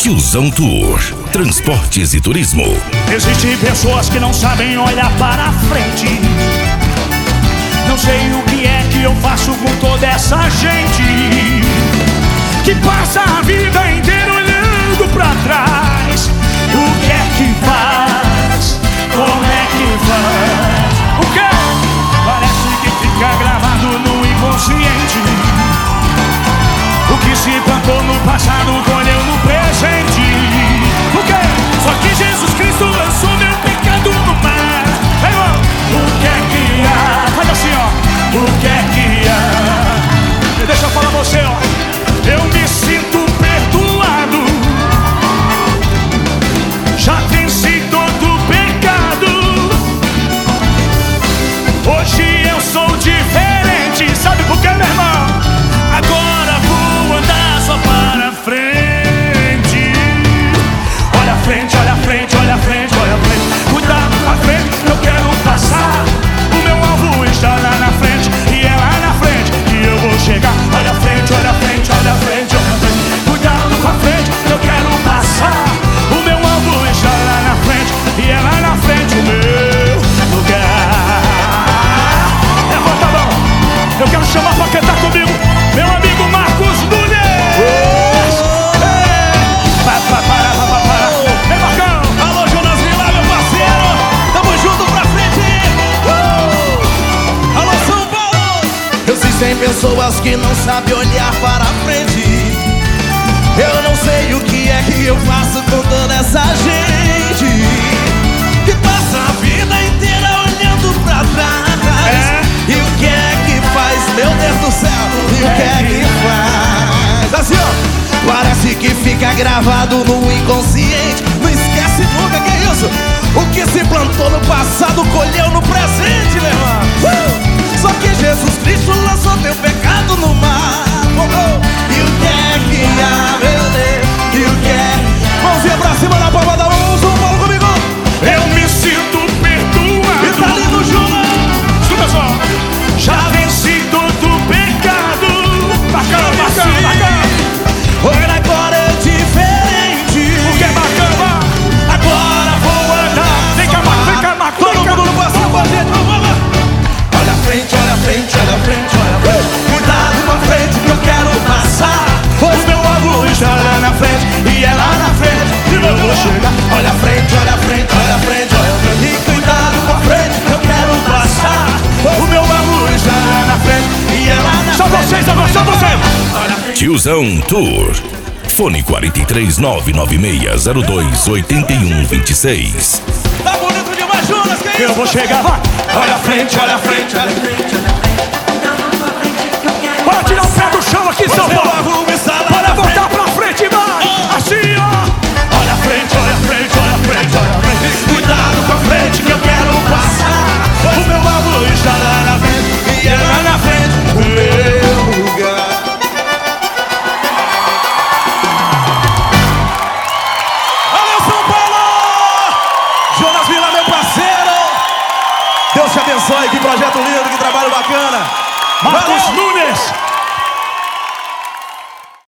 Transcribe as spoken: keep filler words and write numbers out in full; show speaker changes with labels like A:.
A: Tiozão Tour, transportes e turismo.
B: Existem pessoas que não sabem olhar para a frente. Não sei o que é que eu faço com toda essa gente que passa a vida inteira olhando pra trás. O que é que faz? Como é que faz? O que? Parece que fica gravado no inconsciente. O que se plantou no passado colheu no presente. O que? Só que Jesus Cristo lançou meu pecado no mar. Hey, irmão, o que é que há? Faz assim, ó. O que é que há? Deixa eu falar pra você, ó. Eu me sinto perdoado. Já venci todo o pecado. Hoje eu sou diferente. Sabe por quê, meu irmão? Agora vou andar só para frente. Olha a frente, olha a frente, olha a frente, olha a frente. Cuidado com a frente, eu quero passar. O meu alvo está lá na frente. E é lá na frente que eu vou chegar. Olha a frente, olha a frente, olha a frente, olha a frente. Cuidado com a frente, eu quero passar. O meu alvo está lá na frente. E é lá na frente o meu lugar. Levanta a mão. Eu quero chamar pra cantar comigo meu amigo Marcos Nunes. Para, para, para, para, para. Ei, Marcão.
C: Alô, Jonas Vila, meu parceiro. Tamo junto pra frente. uh! Alô, São Paulo. Existem pessoas que não sabem olhar para frente. Eu não sei o que é que eu faço com toda essa gente que passa a vida inteira olhando pra trás. É. E o que é que faz, meu Deus do céu? E o que é que faz? Assim, ó. Parece que fica gravado no inconsciente. Não esquece nunca, que é isso? O que se plantou no passado colheu no presente, meu irmão. uh! Só que Jesus Cristo lançou teu pecado no mar. oh, oh. E o que é que há, meu Deus? E o que é? Mãozinha pra cima na palma da mão. São Paulo comigo.
B: Eu me sinto perdoado.
C: E tá lindo, Jonas.
B: Escuta só. Já venci todo o pecado. Bacana, bacana, bacana.
C: Olha, agora é diferente.
B: O que é bacana? Agora vou andar. Vem cá, Marco, vem cá, Marco.
C: Todo mundo no passinho com a gente. Vamos lá. Olha a frente, olha a frente, olha a frente, olha a frente. Cuidado com a frente que eu quero passar.
B: O meu alvo está lá na frente. E é lá na frente que eu vou chegar.
C: Olha a frente, olha a frente, olha a frente, olha a frente. E cuidado com a frente que eu quero passar.
B: O meu alvo está lá na frente. E é lá na
C: Só
B: frente.
C: vocês, agora só vocês.
A: Tiozão Tour. Fone quatro três nove nove seis zero dois oito um dois seis.
C: Tá bonito demais, Jonas, que
B: Eu
C: isso?
B: vou chegar, vai. Olha a frente, olha a frente, olha a frente. Bora tirar o pé do chão aqui,